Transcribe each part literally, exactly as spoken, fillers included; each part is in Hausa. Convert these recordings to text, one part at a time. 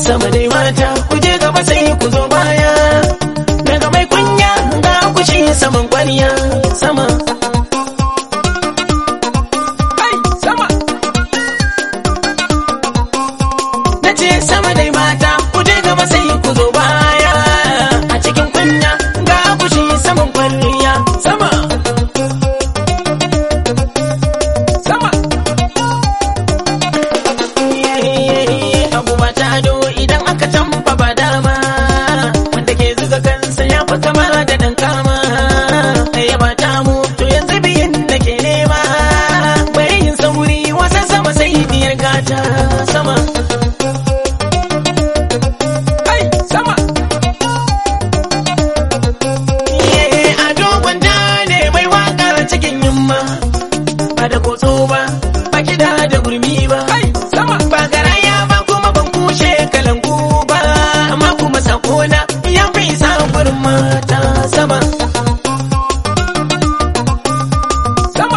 sama dai mata ku je gaba sai ku zo baya daga mai kunya ga kushi saman kwariya sama ai sama nace sama dai mata ku je gaba sai ku zo baya a cikin kunya ga kushi saman kwariya sama sama abu ba ta ado idan aka tamfa ba dama wanda ke zuga kansa ya fi kama da dan kama ya ba ta mu to yanzu biyin da ke nema bari yin sauri wasan sama sai biyar gata sama ai sama a dogon da ne mai waka cikin yamma ba da kotso ba ba kida da gurmi ba ai sama ba garaya ba kuma ban kushe kalangu ba amma kuma sakona ya fi isa gurin mata sama sama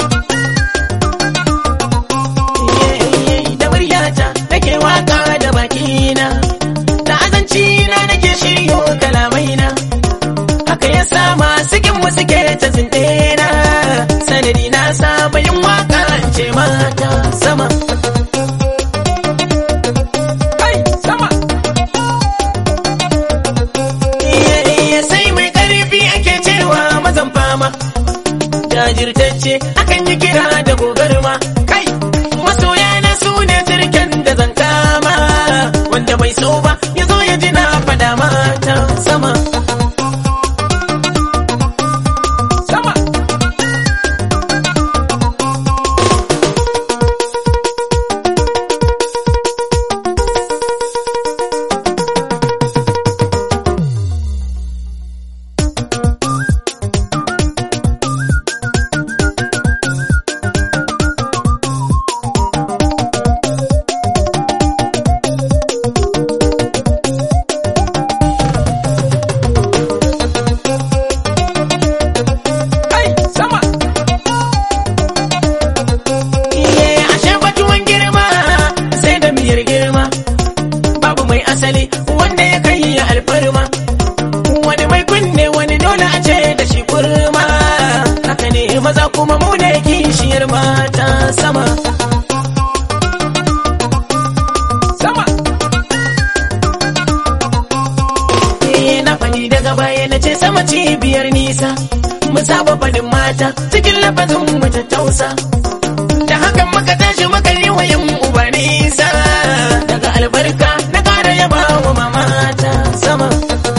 da muryata nake waka da bakina da azanci na nake shiryo kalamaina haka ya sa masu kin mu suke ta zindena sanadi na saba yin waka ce mata sama ai sama sai mai karfi ake cewa mazan fama jajirtacce akan yi kira da gogarma kai masoya na su ne turken da zan kama wanda bai so ba ya zo ya ji na fada mata sama sama ai sama iye ashe batuwan girma sai da miyar girma babu mai asali wanda ya kai ya alfarma wani mai kunne wani dole a ce da shi kurma haka ne maza kuma mu ne kishiyar mata sama sama eh na faɗi daga baya na ce sama cibiyar nisa mu saba faɗin mata cikin lafazin mu tattausa da hakan muka tashi muka yi wa yan uba nisa daga albarka na ƙara yaba wa mamata sama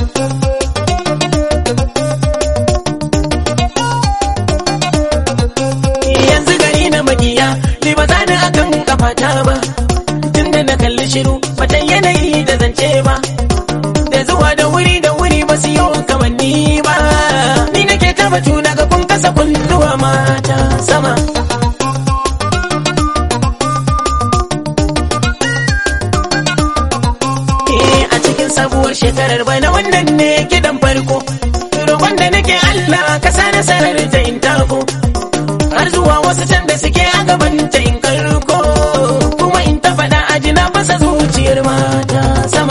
yanzu gari na magiya ni ba za ni akan kafata ba tunda na kalli shiru batan yanayi da zance ba da zuwa da wuri da wuri ba su yi kamanni ba ni nake ta batu na ga kun kasa kunnuwa mata sama eh a cikin sabuwar shekarar bana wannan ne gidan farko roƙon da nake Allah ka sa nasarar ta in tako har zuwa wasu can da suke a gaban ta in karko kuma in ta faɗa a jina fasa zuciyar mata sama